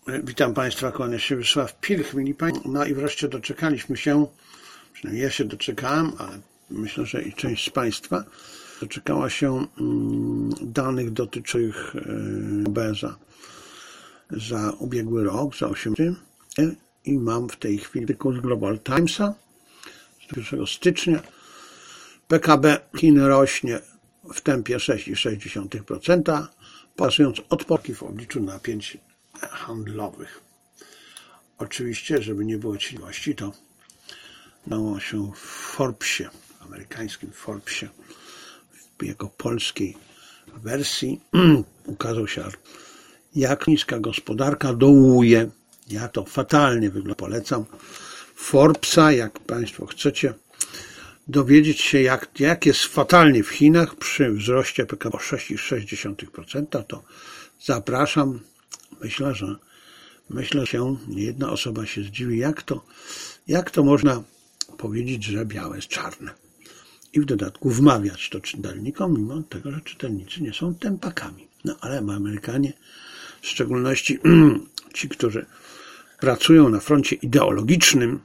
Witam Państwa, kłania się Wiesław Pilch, mili Państwo. No i wreszcie doczekaliśmy się, przynajmniej ja się doczekałem, ale myślę, że i część z Państwa doczekała się danych dotyczących OB za ubiegły rok, za 8 i mam w tej chwili artykuł z Global Timesa z 1 stycznia. PKB Chin rośnie w tempie 6,6%, pasując odporki w obliczu napięć handlowych. Oczywiście, żeby nie było ciekawości, to dało się w Forbesie, amerykańskim Forbesie, w jego polskiej wersji ukazał się, jak niska gospodarka dołuje. Ja to fatalnie wygląda. Polecam Forbesa, jak Państwo chcecie dowiedzieć się, jak jest fatalnie w Chinach przy wzroście PKB o 6,6%, to zapraszam. Myślę, że nie jedna osoba się zdziwi, jak to można powiedzieć, że białe jest czarne. I w dodatku wmawiać to czytelnikom, mimo tego, że czytelnicy nie są tępakami. No ale Amerykanie, w szczególności ci, którzy pracują na froncie ideologicznym,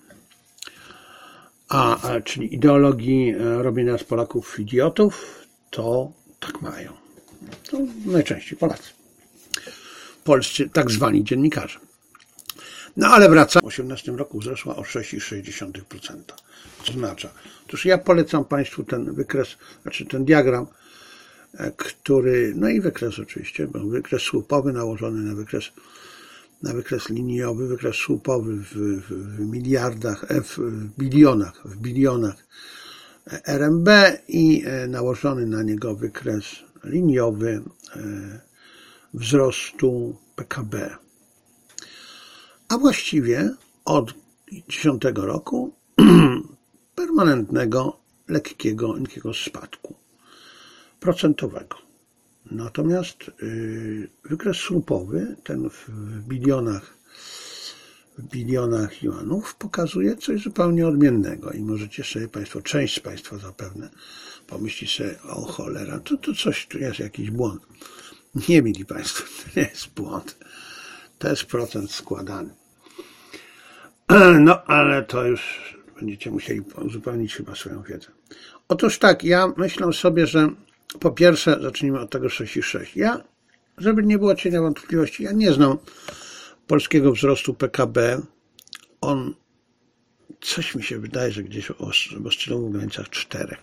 czyli ideologii robienia z Polaków idiotów, to tak mają. To najczęściej Polacy. Polscy tak zwani dziennikarze. No ale wracam. W 2018 roku wzrosła o 6,6%. Co oznacza? Otóż ja polecam Państwu ten wykres, ten diagram, który, no i wykres oczywiście, bo wykres słupowy nałożony na wykres liniowy, wykres słupowy w miliardach, w bilionach RMB i nałożony na niego wykres liniowy wzrostu PKB. A właściwie od 2010 roku permanentnego, lekkiego spadku procentowego. Natomiast wykres słupowy, ten w bilionach juanów, pokazuje coś zupełnie odmiennego i możecie sobie Państwo, część z Państwa zapewne pomyśli sobie, o cholera, to coś, tu jest jakiś błąd. Nie, mili Państwo, to nie jest błąd. To jest procent składany. No, ale to już będziecie musieli uzupełnić chyba swoją wiedzę. Otóż tak, ja myślę sobie, że po pierwsze, zacznijmy od tego 6,6. Ja, żeby nie było cienia wątpliwości, ja nie znam polskiego wzrostu PKB. On, coś mi się wydaje, że gdzieś oscylował w granicach 4.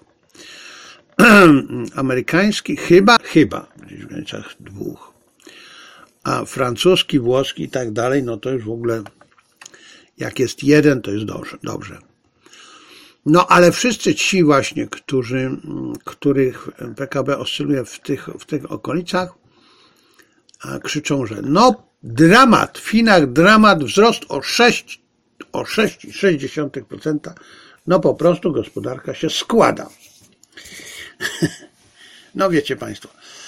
Amerykański chyba gdzieś w granicach 2. A francuski, włoski i tak dalej, no to już w ogóle jak jest 1, to jest dobrze. No ale wszyscy ci właśnie, których PKB oscyluje w tych okolicach, krzyczą, że no dramat, w Chinach dramat, wzrost o 6,6%, no po prostu gospodarka się składa. No wiecie Państwo,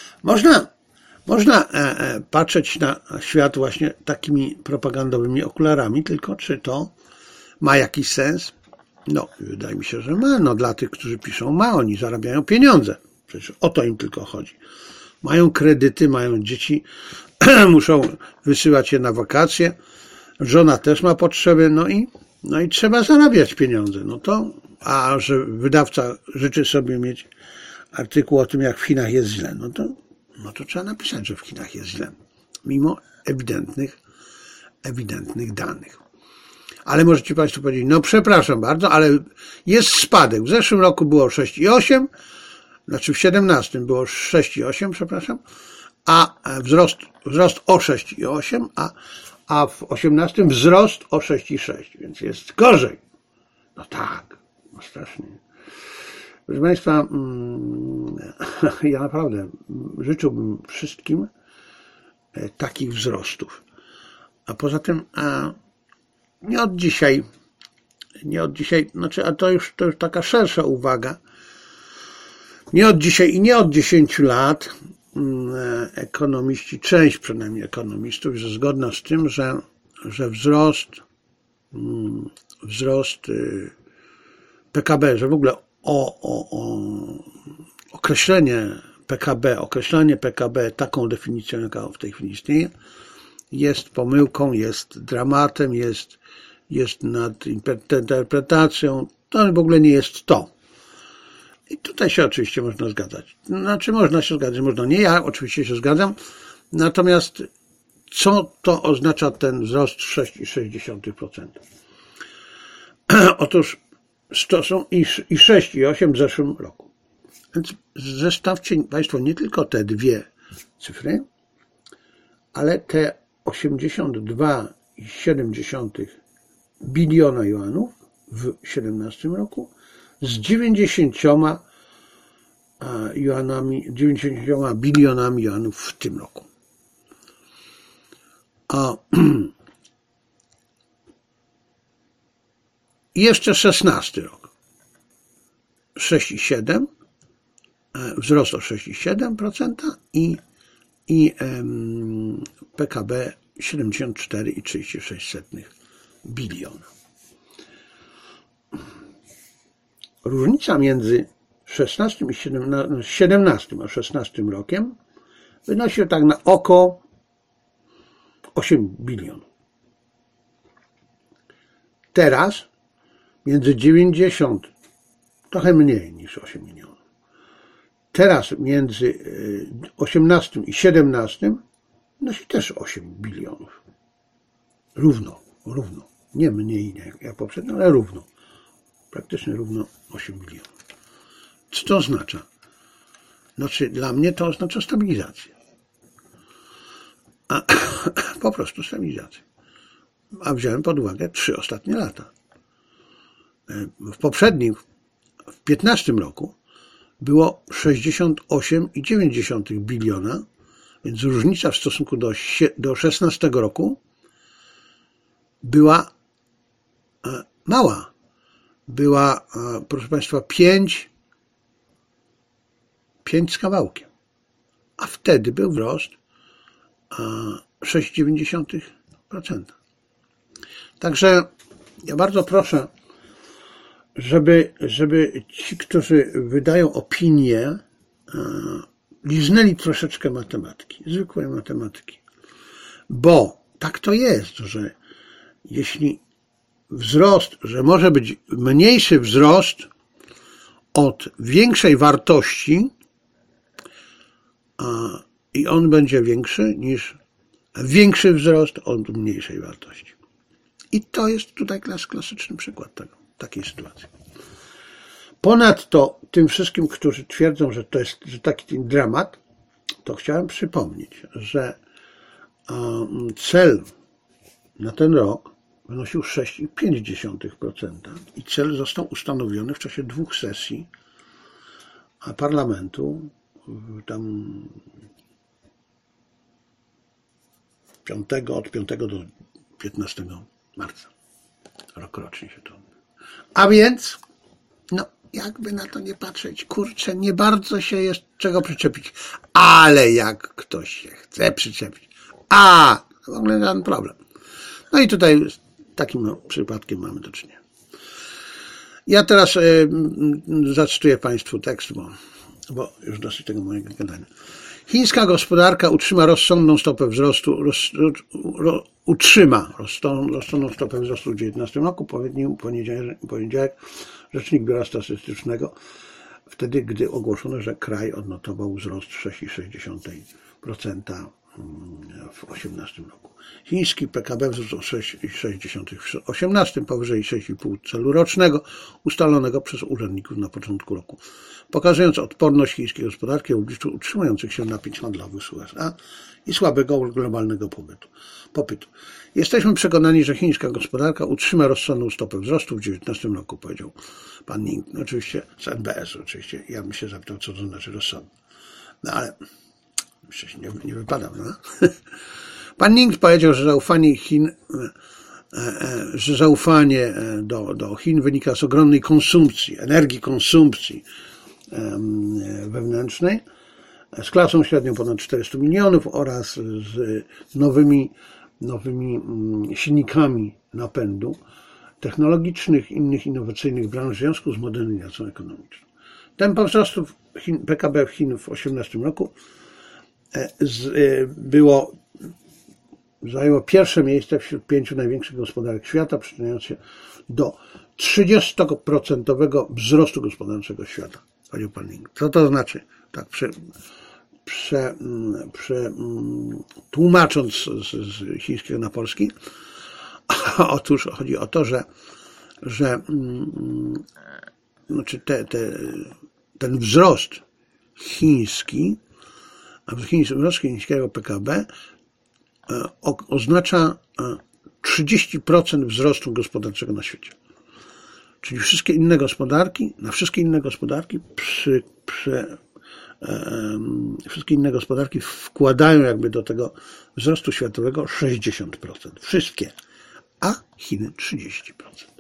można patrzeć na świat właśnie takimi propagandowymi okularami, tylko czy to ma jakiś sens? No, wydaje mi się, że ma. No, dla tych, którzy piszą, oni zarabiają pieniądze. Przecież o to im tylko chodzi. Mają kredyty, mają dzieci, muszą wysyłać je na wakacje. Żona też ma potrzeby, no i trzeba zarabiać pieniądze. No to, a że wydawca życzy sobie mieć artykuł o tym, jak w Chinach jest źle, no to trzeba napisać, że w Chinach jest źle. Mimo ewidentnych danych. Ale możecie Państwo powiedzieć, no przepraszam bardzo, ale jest spadek. W zeszłym roku było 6,8, znaczy w 17 było 6,8, przepraszam, a wzrost o 6,8, a w 18 wzrost o 6,6, więc jest gorzej. No tak, no strasznie. Proszę Państwa, ja naprawdę życzyłbym wszystkim takich wzrostów. A poza tym nie od dzisiaj, znaczy, a to już taka szersza uwaga, nie od dzisiaj i nie od 10 lat ekonomiści, część przynajmniej ekonomistów jest zgodna z tym, że wzrost PKB, że w ogóle określenie PKB, taką definicją, jaka w tej chwili istnieje, jest pomyłką, jest dramatem, jest nadinterpretacją. To w ogóle nie jest to. I tutaj się oczywiście można zgadzać. Znaczy można się zgadzać, można nie. Ja oczywiście się zgadzam. Natomiast co to oznacza ten wzrost 6,6%? Otóż to są i 6, i 8 w zeszłym roku. Więc zestawcie Państwo nie tylko te dwie cyfry, ale te 82,7 biliona juanów w 2017 roku z 90 bilionami juanów w tym roku. A jeszcze 16 rok. 6,7, wzrost o 6,7% i PKB 74,36 biliona. Różnica między 17 a 16 rokiem wynosi tak na oko 8 bilionów. Teraz między 90, trochę mniej niż 8 milionów. Teraz między 18 i 17 wynosi też 8 bilionów. Równo. Nie mniej jak poprzednio, ale równo. Praktycznie równo 8 bilionów. Co to oznacza? Znaczy, dla mnie to oznacza stabilizację. Po prostu stabilizację. A wziąłem pod uwagę 3 ostatnie lata. W poprzednim, w 15 roku było 68,9 biliona, więc różnica w stosunku do 16 roku była mała. Była, proszę Państwa, 5 z kawałkiem. A wtedy był wzrost 6,9%. Także ja bardzo proszę, żeby ci, którzy wydają opinie, liznęli troszeczkę matematyki, zwykłej matematyki. Bo tak to jest, że jeśli wzrost, że może być mniejszy wzrost od większej wartości i on będzie większy niż większy wzrost od mniejszej wartości. I to jest tutaj klasyczny przykład takiej sytuacji. Ponadto tym wszystkim, którzy twierdzą, że to jest taki dramat, to chciałem przypomnieć, że cel na ten rok wynosił 6,5% i cel został ustanowiony w czasie 2 sesji parlamentu, tam od 5 do 15 marca. Rokrocznie się to. A więc, jakby na to nie patrzeć, kurczę, nie bardzo się jest czego przyczepić. Ale jak ktoś się chce przyczepić, w ogóle żaden problem. No i tutaj z takim przypadkiem mamy do czynienia. Ja teraz zacytuję Państwu tekst, bo już dosyć tego mojego gadania. Chińska gospodarka utrzyma rozsądną stopę wzrostu, rozsądną stopę wzrostu w 2019 roku, powiedział poniedziałek rzecznik Biura Statystycznego, wtedy gdy ogłoszono, że kraj odnotował wzrost 6,6% w 2018 roku. Chiński PKB wzrósł o 6,6% w 2018, powyżej 6,5% celu rocznego ustalonego przez urzędników na początku roku, pokazując odporność chińskiej gospodarki w obliczu utrzymujących się napięć handlowych z USA i słabego globalnego popytu. Jesteśmy przekonani, że chińska gospodarka utrzyma rozsądną stopę wzrostu w 2019 roku, powiedział pan Ning. Oczywiście z NBS oczywiście. Ja bym się zapytał, co to znaczy rozsądne. Ale myślę, że nie wypada, no? Pan Ning powiedział, że zaufanie do Chin wynika z ogromnej konsumpcji wewnętrznej, z klasą średnią ponad 400 milionów oraz z nowymi silnikami napędu technologicznych, innych innowacyjnych branż w związku z modernizacją ekonomiczną. Tempo wzrostu PKB w Chin w 2018 roku było zajęło pierwsze miejsce wśród 5 największych gospodarek świata, przyczyniając się do 30% wzrostu gospodarczego świata. Co to znaczy? Tak, tłumacząc z chińskiego na polski, otóż chodzi o to, że znaczy ten wzrost chiński, wzrost chińskiego PKB oznacza 30% wzrostu gospodarczego na świecie. Czyli wszystkie inne gospodarki wszystkie inne gospodarki wkładają jakby do tego wzrostu światowego 60%. Wszystkie. A Chiny 30%.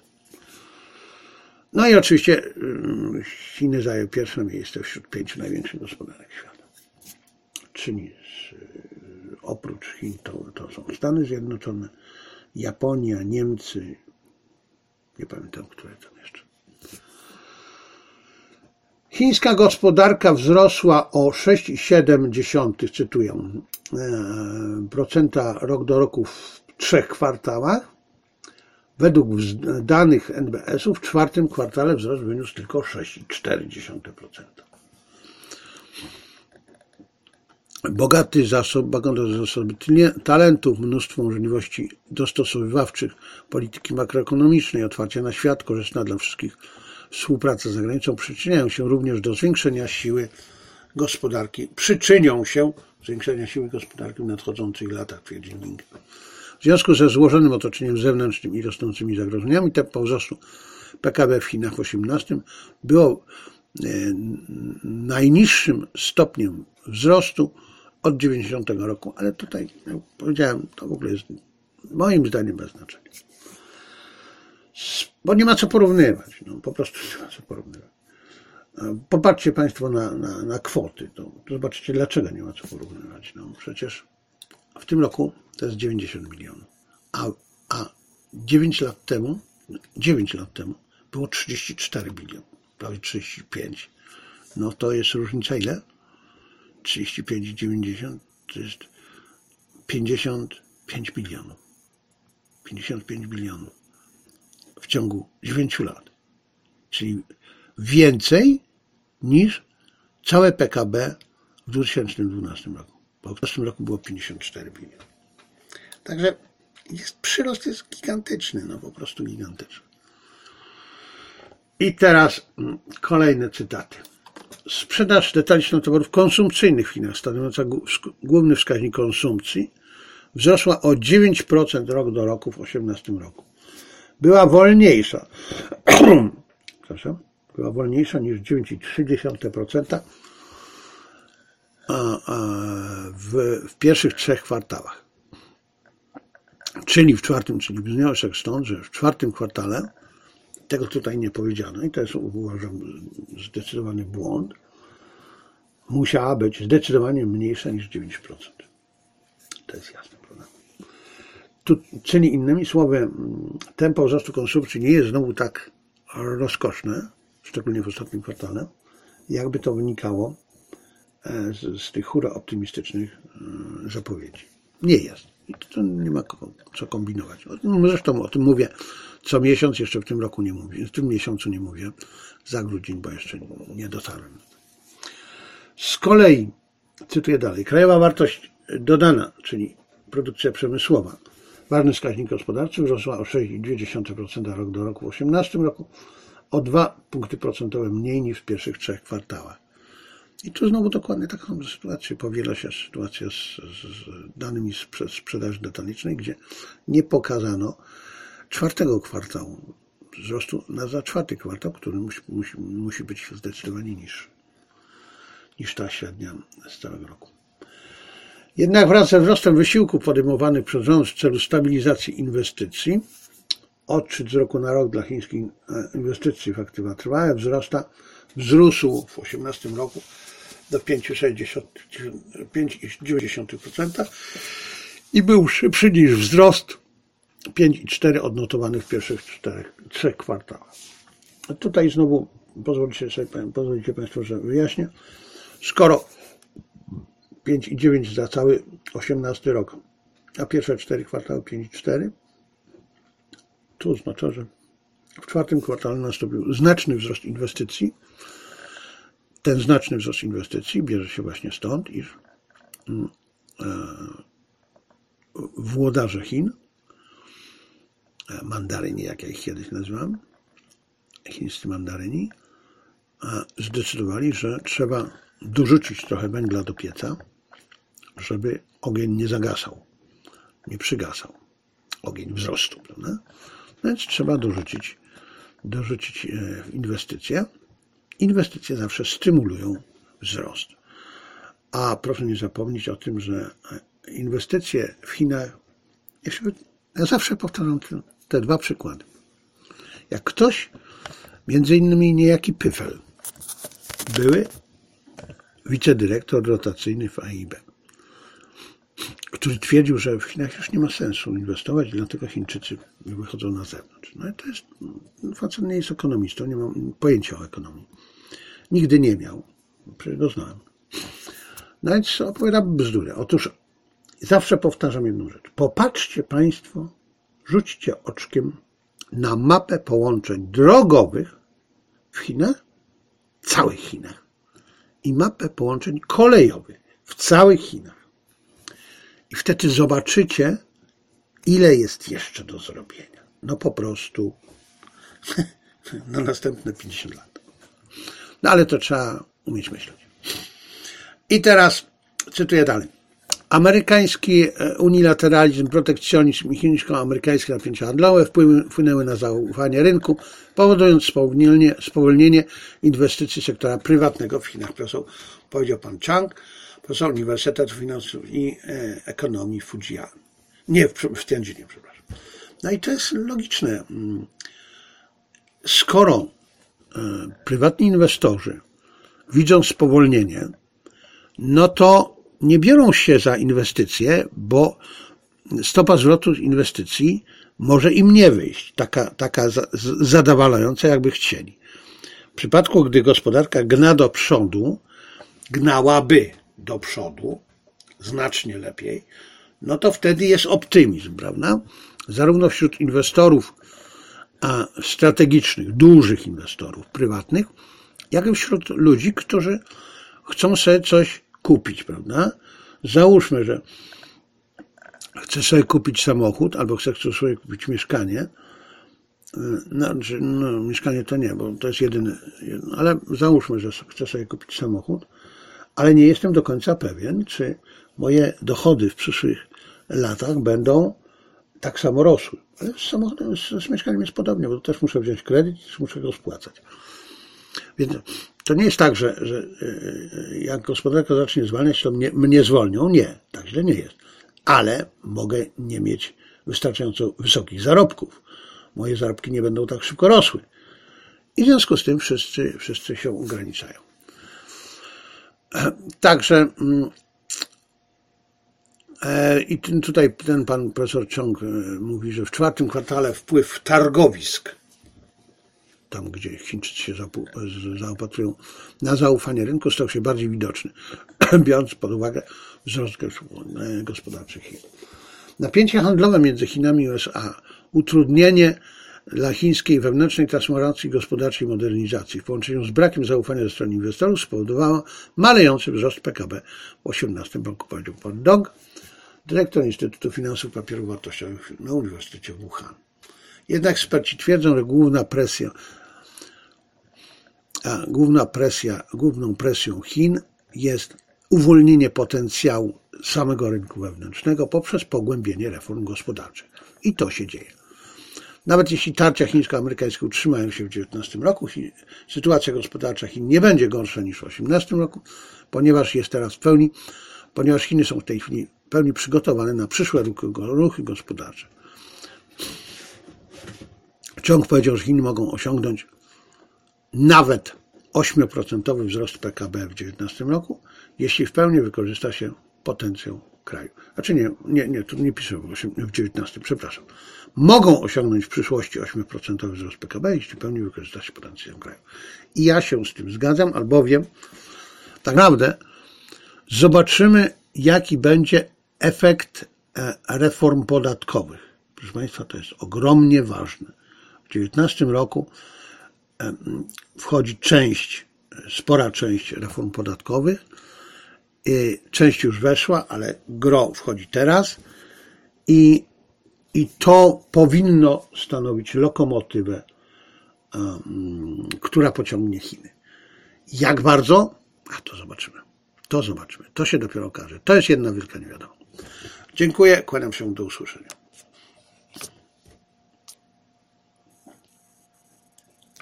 No i oczywiście Chiny zajęły pierwsze miejsce wśród 5 największych gospodarek świata. Czyli oprócz Chin to są Stany Zjednoczone, Japonia, Niemcy, nie pamiętam, które tam jeszcze. Chińska gospodarka wzrosła o 6,7, cytuję, procenta rok do roku w 3 kwartałach. Według danych NBS-u w 4. kwartale wzrost wyniósł tylko 6,4%. Bogaty zasoby talentów, mnóstwo możliwości dostosowywawczych, polityki makroekonomicznej, otwarcia na świat, korzystna dla wszystkich współpraca z zagranicą przyczyniają się również do zwiększenia siły gospodarki. W nadchodzących latach, twierdzi Ling. W związku ze złożonym otoczeniem zewnętrznym i rosnącymi zagrożeniami tempo wzrostu PKB w Chinach w 2018 było najniższym stopniem wzrostu od 90 roku, ale tutaj, jak powiedziałem, to w ogóle jest moim zdaniem bez znaczenia. Bo nie ma co porównywać, no, po prostu nie ma co porównywać. Popatrzcie Państwo na kwoty, to zobaczycie, dlaczego nie ma co porównywać. No, przecież w tym roku to jest 90 milionów, a 9 lat temu było 34 biliony, prawie 35. No to jest różnica ile? 35 i 90 to jest 55 bilionów. 55 bilionów w ciągu 9 lat. Czyli więcej niż całe PKB w 2012 roku. Bo w zeszłym roku było 54 biliony. Także przyrost jest gigantyczny, no po prostu gigantyczny. I teraz kolejne cytaty. Sprzedaż detaliczna towarów konsumpcyjnych w Chinach, stanowiąca główny wskaźnik konsumpcji, wzrosła o 9% rok do roku w 2018 roku. Była wolniejsza niż 9,3% w pierwszych 3 kwartałach. Czyli wniosek stąd, że w 4. kwartale, tego tutaj nie powiedziano i to jest, uważam, zdecydowany błąd, musiała być zdecydowanie mniejsza niż 9%. To jest jasne, prawda? Czyli innymi słowy, tempo wzrostu konsumpcji nie jest znowu tak rozkoszne, szczególnie w ostatnim kwartale, jakby to wynikało z tych hura optymistycznych zapowiedzi. Nie jest. I to nie ma co kombinować. Zresztą o tym mówię co miesiąc, jeszcze w tym roku nie mówię, w tym miesiącu nie mówię, za grudzień, bo jeszcze nie dotarłem. Z kolei, cytuję dalej, krajowa wartość dodana, czyli produkcja przemysłowa, ważny wskaźnik gospodarczy, wzrosła o 6,2% rok do roku w 2018 roku, o 2 punkty procentowe mniej niż w pierwszych 3 kwartałach. I tu znowu dokładnie taką samą sytuację powiela się sytuacja z danymi z sprzedaży detalicznej, gdzie nie pokazano 4. kwartału wzrostu za 4. kwartał, który musi być zdecydowanie niższy niż ta średnia z całego roku. Jednak wraz ze wzrostem wysiłków podejmowanych przez rząd w celu stabilizacji inwestycji, odczyt z roku na rok dla chińskich inwestycji w aktywa trwałe wzrósł w 2018 roku do 5,9% i był szybszy niż wzrost 5,4% odnotowany w pierwszych 3 kwartałach. A tutaj znowu pozwolicie Państwo, że wyjaśnię. Skoro 5,9% za cały 18 rok a pierwsze 4 kwartały 5,4. To oznacza, że w czwartym kwartale nastąpił znaczny wzrost inwestycji. Ten znaczny wzrost inwestycji bierze się właśnie stąd, iż włodarze Chin, mandaryni, jak ja ich kiedyś nazywam, chińscy mandaryni, zdecydowali, że trzeba dorzucić trochę węgla do pieca, żeby ogień nie zagasał, nie przygasał. Ogień wzrostu, prawda? Więc trzeba dorzucić inwestycje. Inwestycje zawsze stymulują wzrost. A proszę nie zapomnieć o tym, że inwestycje w Chinach, ja zawsze powtarzam te dwa przykłady. Jak ktoś, między innymi niejaki Pyfel, były wicedyrektor rotacyjny w AIB, który twierdził, że w Chinach już nie ma sensu inwestować, dlatego Chińczycy wychodzą na zewnątrz. No i to jest, facet nie jest ekonomistą, nie ma pojęcia o ekonomii. Nigdy nie miał, przecież go znałem. No więc opowiada bzdury. Otóż zawsze powtarzam jedną rzecz. Popatrzcie Państwo, rzućcie oczkiem na mapę połączeń drogowych w Chinach, całych Chinach, i mapę połączeń kolejowych w całych Chinach. I wtedy zobaczycie, ile jest jeszcze do zrobienia. No po prostu na następne 50 lat. No ale to trzeba umieć myśleć. I teraz cytuję dalej. Amerykański unilateralizm, protekcjonizm i chińsko-amerykańskie napięcia handlowe wpłynęły na zaufanie rynku, powodując spowolnienie inwestycji sektora prywatnego w Chinach. Powiedział pan Chang, profesor Uniwersytetu Finansów i Ekonomii w Fujian. Nie, w Tianjinie, przepraszam. No i to jest logiczne. Skoro prywatni inwestorzy widzą spowolnienie, no to nie biorą się za inwestycje, bo stopa zwrotu inwestycji może im nie wyjść, taka zadowalająca, jakby chcieli. W przypadku, gdy gospodarka gnałaby do przodu znacznie lepiej, no to wtedy jest optymizm, prawda? Zarówno wśród inwestorów strategicznych, dużych inwestorów prywatnych, jak i wśród ludzi, którzy chcą sobie coś kupić, prawda? Załóżmy, że chcę sobie kupić samochód, albo chcę sobie kupić mieszkanie. No, mieszkanie to nie, bo to jest jedyny, ale załóżmy, że chcę sobie kupić samochód, ale nie jestem do końca pewien, czy moje dochody w przyszłych latach będą tak samo rosły. Ale z samochodem, z mieszkaniem jest podobnie, bo też muszę wziąć kredyt i muszę go spłacać. Więc to nie jest tak, że jak gospodarka zacznie zwalniać, to mnie zwolnią. Nie, tak źle nie jest. Ale mogę nie mieć wystarczająco wysokich zarobków. Moje zarobki nie będą tak szybko rosły. I w związku z tym wszyscy się ograniczają. Także i tutaj ten pan profesor Chong mówi, że w czwartym kwartale wpływ targowisk, tam gdzie Chińczycy się zaopatrują na zaufanie rynku, stał się bardziej widoczny, biorąc pod uwagę wzrost gospodarczy Chin. Napięcie handlowe między Chinami i USA, utrudnienie dla chińskiej wewnętrznej transformacji gospodarczej i modernizacji w połączeniu z brakiem zaufania ze strony inwestorów spowodowało malejący wzrost PKB w 2018 roku, powiedział pan Dong, dyrektor Instytutu Finansów i Papierów Wartościowych na Uniwersytecie w Wuhan. Jednak eksperci twierdzą, że główną presją Chin jest uwolnienie potencjału samego rynku wewnętrznego poprzez pogłębienie reform gospodarczych. I to się dzieje. Nawet jeśli tarcia chińsko-amerykańskie utrzymają się w 2019 roku, sytuacja gospodarcza Chin nie będzie gorsza niż w 2018 roku, ponieważ Chiny są w tej chwili w pełni przygotowane na przyszłe ruchy gospodarcze. Chong powiedział, że Chiny mogą osiągnąć nawet 8% wzrost PKB w 2019 roku, jeśli w pełni wykorzysta się potencjał kraju. Znaczy nie, tu nie piszę w 19, przepraszam. Mogą osiągnąć w przyszłości 8% wzrost PKB, jeśli w pełni wykorzysta się potencjał kraju. I ja się z tym zgadzam, albowiem tak naprawdę zobaczymy, jaki będzie efekt reform podatkowych. Proszę Państwa, to jest ogromnie ważne. W 2019 roku wchodzi spora część reform podatkowych. Część już weszła, ale gros wchodzi teraz i to powinno stanowić lokomotywę, która pociągnie Chiny. Jak bardzo? To zobaczymy. To się dopiero okaże. To jest jedna wielka niewiadoma. Dziękuję, kłaniam się, do usłyszenia.